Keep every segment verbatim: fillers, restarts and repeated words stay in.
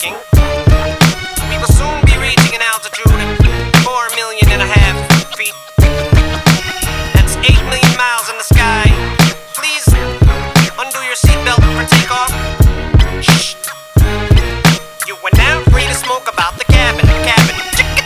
speaking. We will soon be reaching an altitude of four million and a half feet. That's eight million miles in the sky. Please undo your seatbelt for takeoff. Shh. You are now free to smoke about the cabin. Cabin.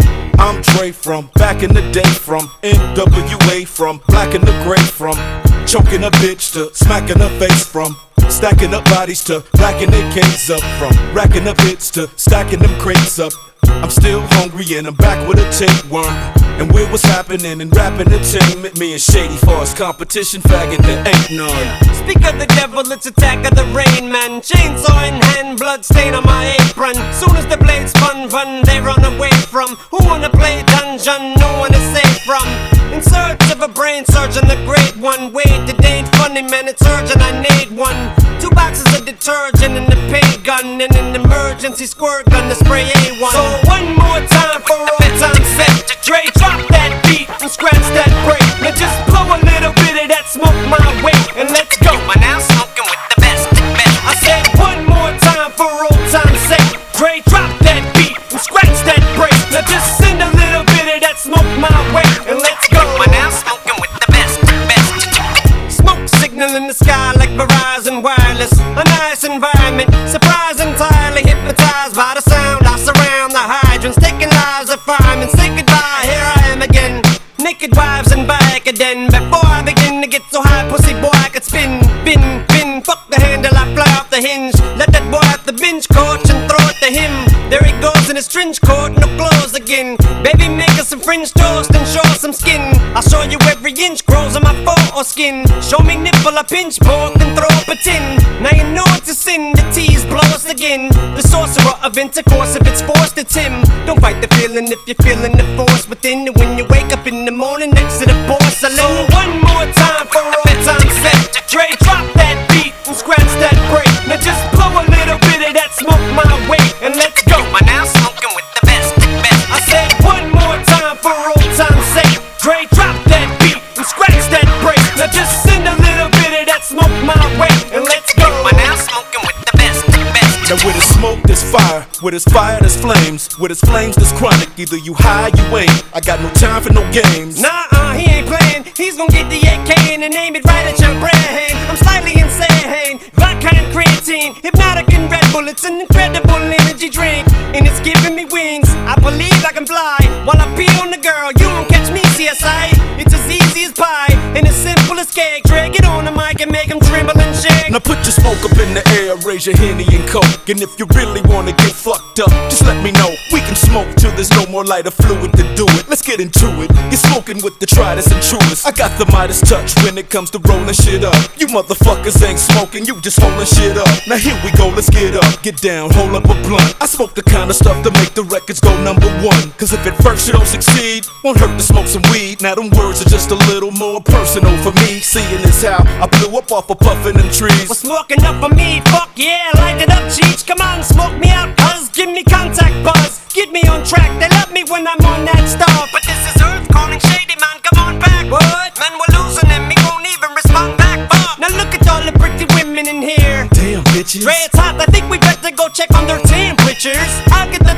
I'm Dre from back in the day, from N W A, from black and the gray, from choking a bitch to smacking her face, from stacking up bodies to racking their cans up, from racking up hits to stacking them crates up. I'm still hungry and I'm back with a tapeworm. And with what's happening in rap entertainment, me and Shady Far's competition, faggot, there ain't none. Speak of the devil, it's Attack of the Rain Man. Chainsaw in hand, blood stain on my apron. Soon as the blades spun, run, they run away from. Who wanna play dungeon? No one is safe from. In search of a brain surgeon, the great one. Wait, it ain't funny, man, it's urgent, I need one. Two boxes of detergent and a paint gun, and an emergency squirt gun to spray A one. So one more time for old time's sake. Dre, drop that beat and scratch that break. Now just blow a little bit of that smoke my way, and let's go. You are now smoking with the best, best. I said one more time for old time's sake. Dre, drop that beat and scratch that break. Now just send a little bit of that smoke my way, and let's go. You are now smoking with the best, best. Smoke signal in the sky like Verizon Wireless. A nice environment, surprised entirely hypnotized by the sound. I surround the hydrants, taking lives of firemen. Say goodbye, here I am again. Naked wives and back again. Before I begin to get so high, pussy boy, I could spin, bin, bin. Fuck the handle, I fly off the hinge. Let that boy at the binge coach and throw it to him. There he goes in his trench coat, no clothes again. Baby, make us some French toast and show us some skin. I'll show you every inch grows on my foreskin. Show me nipple, a pinch pork, then throw up a tin. Now you know it's a sin, the tease blow us again. The sorcerer of intercourse, if it's forced, it's him. Don't fight the feeling if you're feeling the force within. When you wake up in the morning next to the porcelain. So one more time for old time's sake. Dre, drop that beat and scratch that break. Now just blow a little bit of that smoke my way, and let's go. You are now smoking with the best, best. I said one more time for old time's sake. Dre, drop that beat and scratch that break. Now just send a little bit of that smoke my way, and let's go. You are now smoking with the best, best. Now with his smoke there's fire, with his fire there's flames, with his flames there's chronic. Either you high, you ain't. I got no time for no games. Nah-uh, he ain't playing. He's gonna get the A K and aim it right at your brain. I'm slightly insane. Vodka and creatine, hypnotic and Red Bull. It's an incredible energy drink, and it's giving me wings. I believe I can fly while I pee on the girl. You won't catch me, C S I. It's as easy as pie and as simple as cake. Drag it on the mic and make him tremble and shake. Now put your smoke up in the air, raise your Henny and Coke. And if you really wanna get fucked up, just let me know. We can smoke till there's no more lighter fluid to do it. Let's get into it. You're smoking with the tritest and truest. I got the Midas touch when it comes to rolling shit up. You motherfuckers ain't smoking, you just holding shit up. Now here we go, let's get up, get down, hold up a blunt. I smoke the kind of stuff to make the records go number one. Cause if at first you don't succeed, won't hurt to smoke some weed. Now them words are just a little more personal for me. Seeing is how I blew up off of puffin' them trees. Well, smoking up for me, fuck yeah, light it up, Cheech. Come on, smoke me out, cuz. Give me contact buzz, get me on track. They love me when I'm on that stuff. But this is Earth calling Shady, man, come on back. What? Man, we're losing him, he won't even respond back. Fuck. Now look at all the pretty women in here. Damn, bitches. Dre, it's hot, I think we better go check on their temperatures. I'll get the